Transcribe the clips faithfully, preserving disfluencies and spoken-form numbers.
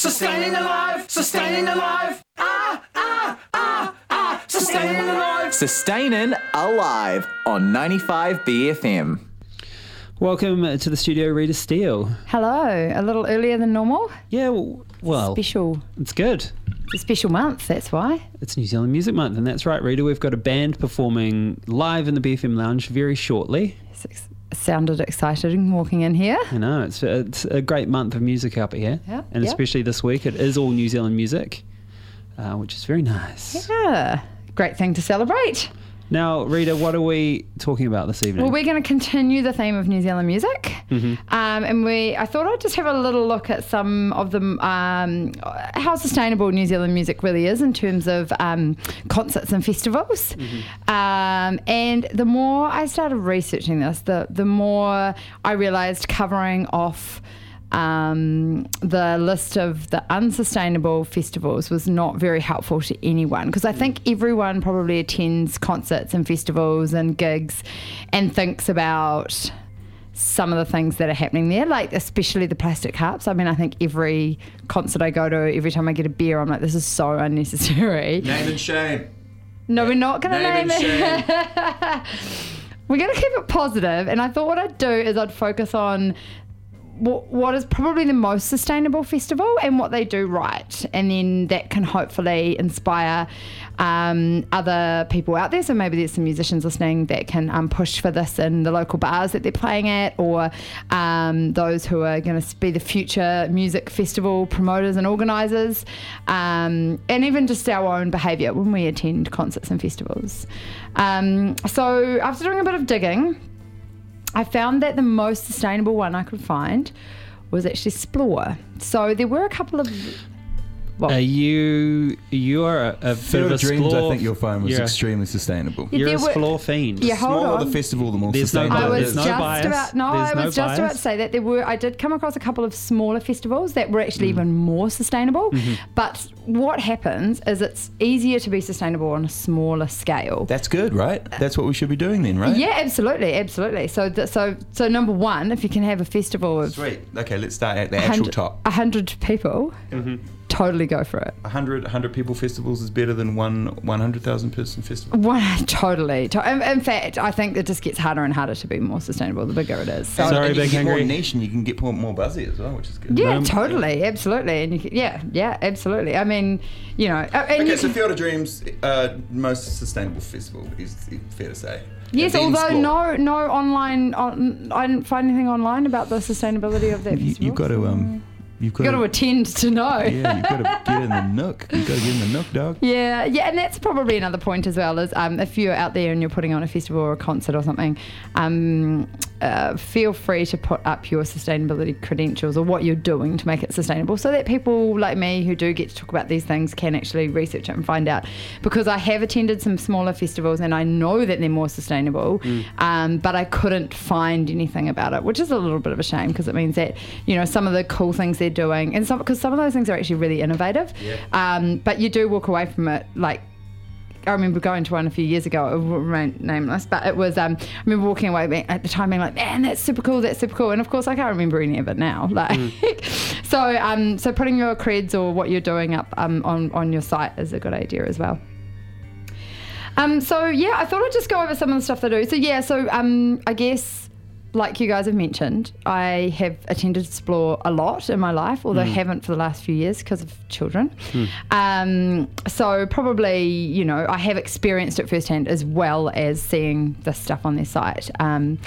Sustaining alive, sustaining alive. Ah, ah, ah, ah, sustaining alive. Sustaining Alive on ninety-five B F M. Welcome to the studio, Rita Steele. Hello. A little earlier than normal. Yeah, well, Special. it's good. It's a special month, that's why. It's New Zealand Music Month, and that's right, Rita. We've got a band performing live in the B F M Lounge very shortly. It sounded exciting walking in here. I know, it's, it's a great month of music up here. Yeah, and yeah. especially this week, it is all New Zealand music, uh, which is very nice. Yeah. Great thing to celebrate. Now, Rita, what are we talking about this evening? Well, we're going to continue the theme of New Zealand music. Mm-hmm. Um, and we, I thought I'd just have a little look at some of the, um, how sustainable New Zealand music really is in terms of um, concerts and festivals. Mm-hmm. Um, and the more I started researching this, the, the more I realised covering off Um, the list of the unsustainable festivals was not very helpful to anyone, because I think everyone probably attends concerts and festivals and gigs and thinks about some of the things that are happening there, like especially the plastic cups. I mean, I think every concert I go to, every time I get a beer, I'm like, this is so unnecessary. Name and shame. No, we're not going to Name name, and it. We're going to keep it positive, and I thought what I'd do is I'd focus on what is probably the most sustainable festival and what they do right, and then that can hopefully inspire um, other people out there. So maybe there's some musicians listening that can um, push for this in the local bars that they're playing at, or um, those who are going to be the future music festival promoters and organisers, um, and even just our own behaviour when we attend concerts and festivals. Um, so after doing a bit of digging, I found that the most sustainable one I could find was actually Splore. So there were a couple of... Well, Are you you are a, a bit Field of a of Dreams, Splore- I think you'll find was you're, extremely sustainable. Yeah, You're a there were- Splore fiend. Yeah, hold Smaller on. the festival, the more There's no sustainable I it was is. no just bias. about no, There's I no was just about bias. to say that there were. I did come across a couple of smaller festivals that were actually Mm. even more sustainable. Mm-hmm. But what happens is it's easier to be sustainable on a smaller scale. That's good, right? That's what we should be doing then, right? Yeah, absolutely, absolutely. So, th- so, so number one, if you can have a festival of Sweet. Okay, let's start at the actual top. a hundred people, Mm-hmm. totally go for it. one hundred, one hundred people festivals is better than one one hundred thousand person festival. One, totally. To- in, in fact, I think it just gets harder and harder to be more sustainable the bigger it is. So, Sorry, and you Big can get more Hungry. niche and you can get more, more buzzy as well, which is good. yeah, Um, totally, absolutely, and you can, yeah, yeah, absolutely. I mean, you know, uh, and Okay, you so can- Field of Dreams, uh, most sustainable festival is fair to say. yes, And then although Splore. no, no online, on, I didn't find anything online about the sustainability of that You, festival. you've got to um, you've got, You've got to attend to know. yeah, you've got to get in the nook. You've got to get in the nook, dog. Yeah, yeah, and that's probably another point as well, is um, if you're out there and you're putting on a festival or a concert or something, um, uh, feel free to put up your sustainability credentials or what you're doing to make it sustainable, so that people like me who do get to talk about these things can actually research it and find out. Because I have attended some smaller festivals and I know that they're more sustainable, Mm. um, but I couldn't find anything about it, which is a little bit of a shame, because it means that, you know, some of the cool things they're doing, and some because some of those things are actually really innovative, Yeah. um, but you do walk away from it like, I remember going to one a few years ago, it will remain nameless, but it was, um, I remember walking away being, at the time being like, man, that's super cool, that's super cool. And of course I can't remember any of it now. Like, Mm. so um, so putting your creds or what you're doing up um, on, on your site is a good idea as well. Um, so yeah, I thought I'd just go over some of the stuff they do. So yeah, so um, I guess, like you guys have mentioned, I have attended Splore a lot in my life, although I haven't for the last few years because of children. Um, so probably, you know, I have experienced it firsthand as well as seeing this stuff on their site. Um,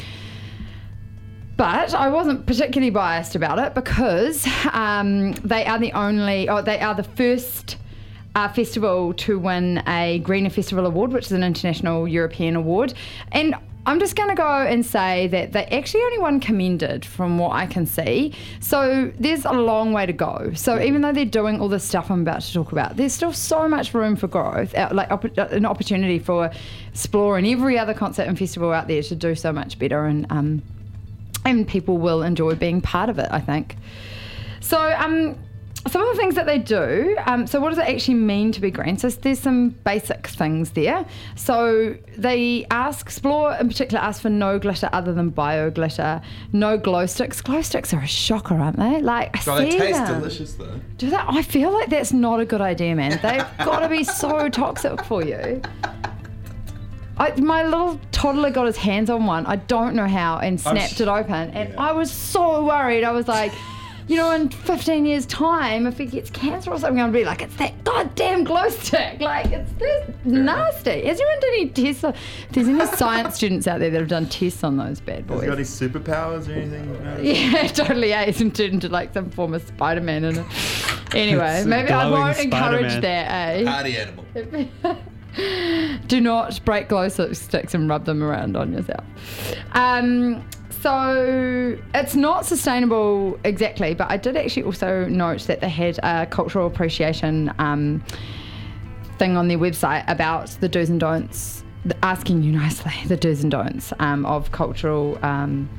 but I wasn't particularly biased about it, because um, they are the only, or they are the first Uh, festival to win a Greener Festival Award, which is an international European award. And I'm just going to go and say that they actually only won commended from what I can see. So there's a long way to go. So even though they're doing all this stuff I'm about to talk about, there's still so much room for growth, uh, like opp- an opportunity for Splore and every other concert and festival out there to do so much better, and um, and people will enjoy being part of it, I think. So um. some of the things that they do, um, so what does it actually mean to be green? So there's some basic things there. So they ask, Explore in particular asks for no glitter other than bio glitter, no glow sticks. Glow sticks are a shocker, aren't they? Like, I Oh, they see taste them. delicious though. Do that? I feel like that's not a good idea, man. They've got to be so toxic for you. I, my little toddler got his hands on one, I don't know how, and snapped sh- it open. And yeah. I was so worried. I was like, you know, in fifteen years' time, if he gets cancer or something, I'll be like, it's that goddamn glow stick. Like, it's this nasty. Has anyone done any tests on, if there's any science students out there that have done tests on those bad Has boys? it got any superpowers or anything? No? Yeah, totally. Yeah, he's turned into like some form of Spider-Man. And anyway, It's a maybe I glowing won't encourage Spider-Man. that, eh? Party animal. Do not break glow sticks and rub them around on yourself. Um, so it's not sustainable exactly, but I did actually also note that they had a cultural appreciation um, thing on their website about the do's and don'ts, asking you nicely the do's and don'ts um, of cultural um,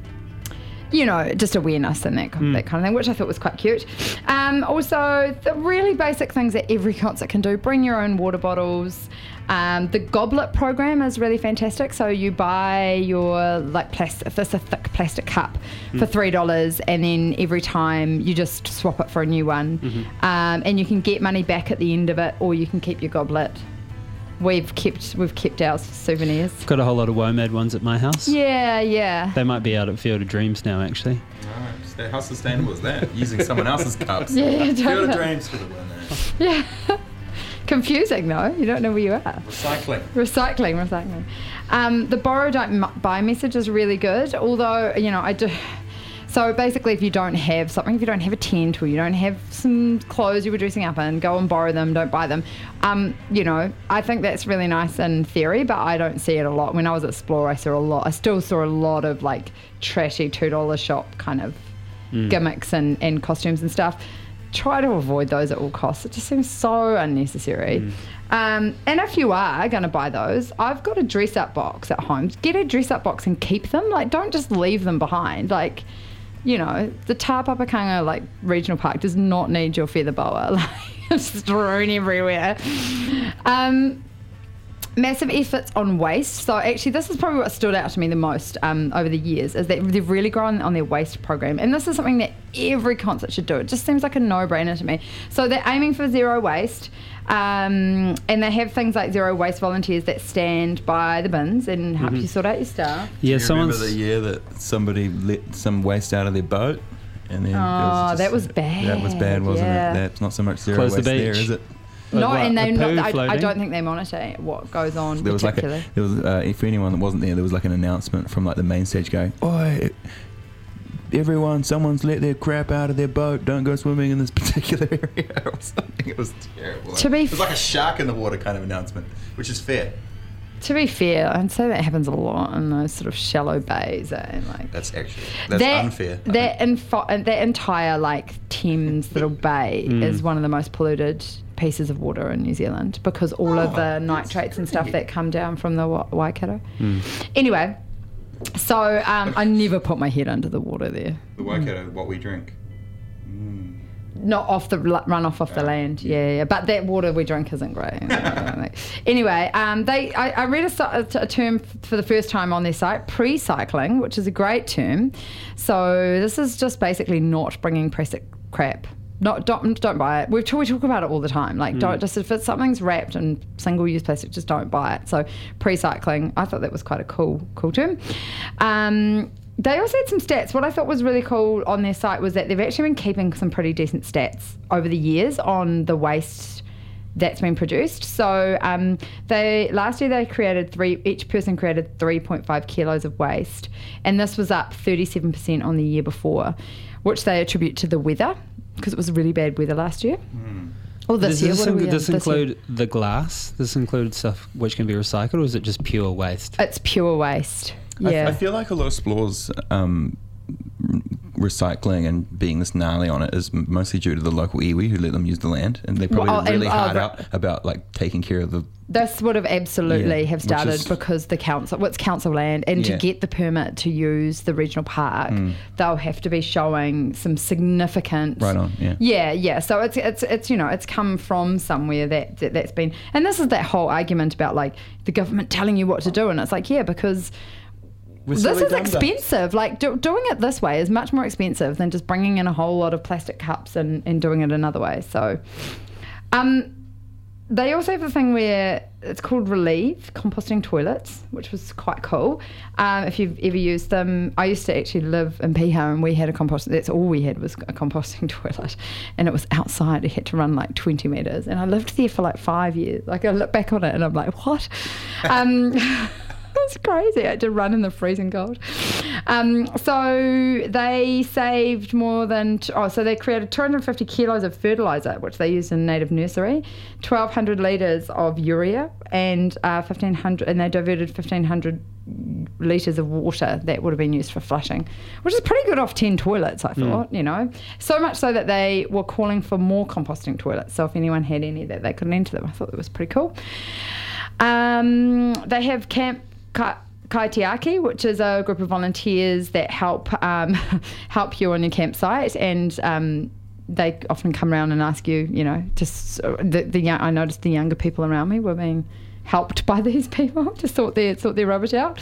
you know, just awareness and that, Mm. that kind of thing, which I thought was quite cute. Um, also, the really basic things that every concert can do, bring your own water bottles. Um, the goblet program is really fantastic. So you buy your, like, plastic, if it's a thick plastic cup for three dollars, and then every time you just swap it for a new one. Mm-hmm. Um, and you can get money back at the end of it, or you can keep your goblet. We've kept we've kept our souvenirs. Got a whole lot of WOMAD ones at my house. Yeah, yeah. They might be out at Field of Dreams now, actually. Right. How sustainable is that? Using someone else's cups. Yeah, yeah, Field totally. of Dreams could have won that. Yeah. Confusing though. You don't know where you are. Recycling. Recycling, recycling. Um, the borrow don't m- buy message is really good. Although, you know, I do. So basically, if you don't have something, if you don't have a tent or you don't have some clothes you were dressing up in, go and borrow them. Don't buy them. Um, you know, I think that's really nice in theory, but I don't see it a lot. When I was at Explore, I saw a lot. I still saw a lot of like trashy two dollar shop kind of gimmicks and, and costumes and stuff. Try to avoid those at all costs. It just seems so unnecessary. Mm. Um, and if you are going to buy those, I've got a dress up box at home. Get a dress up box and keep them. Like, don't just leave them behind. Like, you know, the Tāpapakanga like regional park does not need your feather boa. Like, it's strewn everywhere. Um, massive efforts on waste. So actually, this is probably what stood out to me the most um, over the years, is that they've really grown on their waste program. And this is something that every concert should do. It just seems like a no-brainer to me. So they're aiming for zero waste. Um, and they have things like zero waste volunteers that stand by the bins and help you sort out your stuff. Yeah, Do you remember someone's. the year that somebody let some waste out of their boat? And then Oh, that was bad. That was bad, wasn't Yeah. it? That's not so much zero Close the waste there, beach. is it? No, Like what, and they a poo not, I, I floating? don't think they monitor what goes on There was like particularly. a, there was uh, for anyone that wasn't there, there was like an announcement from like the main stage going, "Oi, everyone, someone's let their crap out of their boat. Don't go swimming in this particular area," or something. It was terrible. To be it was like a shark in the water kind of announcement, which is fair. To be fair, I'd say that happens a lot in those sort of shallow bays. Eh? Like That's actually that's that, unfair. I That, think. info, that entire like Thames little bay Mm. is one of the most polluted pieces of water in New Zealand because all of Oh, the that's nitrates and stuff great. that come down from the Wa- Waikato. Mm. Anyway, so um, I never put my head under the water there. The Waikato, what we drink. Mm. Not off the run off off the Ah, land, yeah, yeah. But that water we drink isn't great. Anyway, um, they I, I read a, so- a term for the first time on their site, pre-cycling, which is a great term. So this is just basically not bringing plastic crap. Not don't don't buy it. We talk, we talk about it all the time. Like don't just if it's something's wrapped in single-use plastic, just don't buy it. So pre-cycling, I thought that was quite a cool cool term. Um, They also had some stats. What I thought was really cool on their site was that they've actually been keeping some pretty decent stats over the years on the waste that's been produced. So um, they last year they created three. Each person created three point five kilos of waste, and this was up thirty-seven percent on the year before, which they attribute to the weather because it was really bad weather last year. Mm. Or this Does year. this, What are we inc- in? this This year. include the glass? Does this include stuff which can be recycled, or is it just pure waste? It's pure waste. I, Yeah. I feel like a lot of explorers um, recycling and being this gnarly on it is mostly due to the local iwi who let them use the land, and they probably Well, really and- oh, hard but- out about like taking care of the. This would have absolutely Yeah, have which started is- because the council, well, it's council land, and to Yeah. get the permit to use the regional park, Mm. they'll have to be showing some significant. Right on, yeah. Yeah, yeah. So it's it's it's you know it's come from somewhere that, that that's been, and this is that whole argument about like the government telling you what to do, and it's like yeah because. We're This silly is dum-dums. expensive. Like do, doing it this way is much more expensive than just bringing in a whole lot of plastic cups and, and doing it another way. So, um, they also have a thing where it's called Relieve composting toilets, which was quite cool. Um, if you've ever used them, I used to actually live in Piha, and we had a compost. That's all we had was a composting toilet, and it was outside. It had to run like twenty meters, and I lived there for like five years. Like I look back on it, and I'm like, what? Um, It's crazy. I had to run in the freezing cold. Um, so they saved more than, oh, so they created two hundred fifty kilos of fertilizer, which they used in native nursery, twelve hundred litres of urea, and uh, fifteen hundred, and they diverted fifteen hundred litres of water that would have been used for flushing, which is pretty good off ten toilets, I thought, mm. you know. So much so that they were calling for more composting toilets. So if anyone had any that they could lend to them, I thought that was pretty cool. Um, they have Camp Ka- Kaitiaki, which is a group of volunteers that help um, help you on your campsite, and um, they often come around and ask you, you know, just the, the young, I noticed the younger people around me were being helped by these people to sort their sort their rubbish out.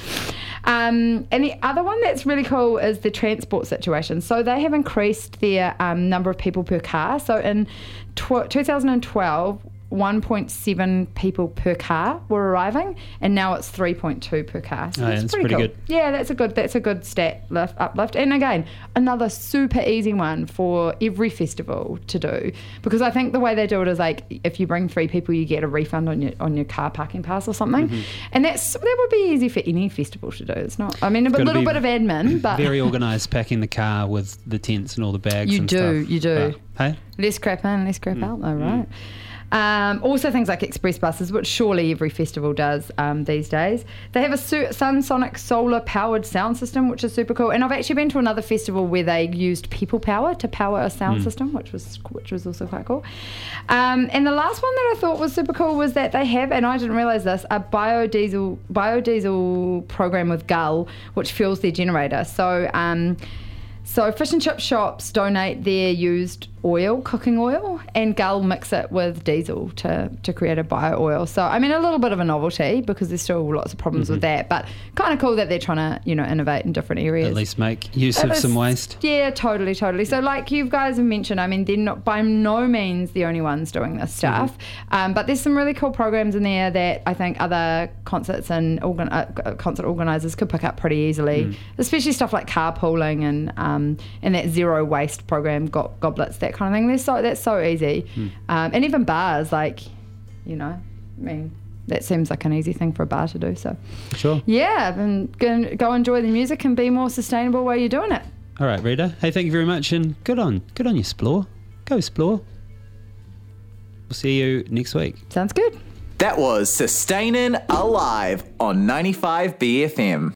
Um, and the other one that's really cool is the transport situation. So they have increased their um, number of people per car. So in tw- twenty twelve, one point seven people per car were arriving, and now it's three point two per car. So oh, yeah, that's that's pretty, pretty cool. good. Yeah, that's a good that's a good stat lift, uplift. And again, another super easy one for every festival to do, because I think the way they do it is like if you bring three people, you get a refund on your on your car parking pass or something, mm-hmm. and that's that would be easy for any festival to do. It's not. I mean, a little bit of admin, but very organised, packing the car with the tents and all the bags. You and do, stuff. you do. But, hey, less crap in, less crap mm. out, though, right? Mm. Um, also things like express buses, which surely every festival does um, these days. They have a su- Sunsonic solar powered sound system, which is super cool. And I've actually been to another festival where they used people power to power a sound mm. system, which was which was also quite cool. Um, and the last one that I thought was super cool was that they have, and I didn't realise this, a biodiesel biodiesel program with Gull, which fuels their generator. So. Um, So fish and chip shops donate their used oil, cooking oil, and Gull mix it with diesel to, to create a bio oil. So, I mean, a little bit of a novelty because there's still lots of problems mm-hmm. with that, but kind of cool that they're trying to, you know, innovate in different areas. At least make use it of is, some waste. Yeah, totally, totally. So like you guys have mentioned, I mean, they're not by no means the only ones doing this stuff, mm-hmm. um, but there's some really cool programs in there that I think other concerts and organ- uh, concert organisers could pick up pretty easily, mm. especially stuff like carpooling and um, and that zero waste program, go- goblets, that kind of thing. They're so that's so easy, mm. um, and even bars, like, you know, I mean, that seems like an easy thing for a bar to do. So, sure, yeah, and go, go enjoy the music and be more sustainable while you're doing it. All right, Rita. Hey, thank you very much, and good on, good on you, Splore. Go Splore. We'll see you next week. Sounds good. That was Sustaining Alive on ninety-five B F M.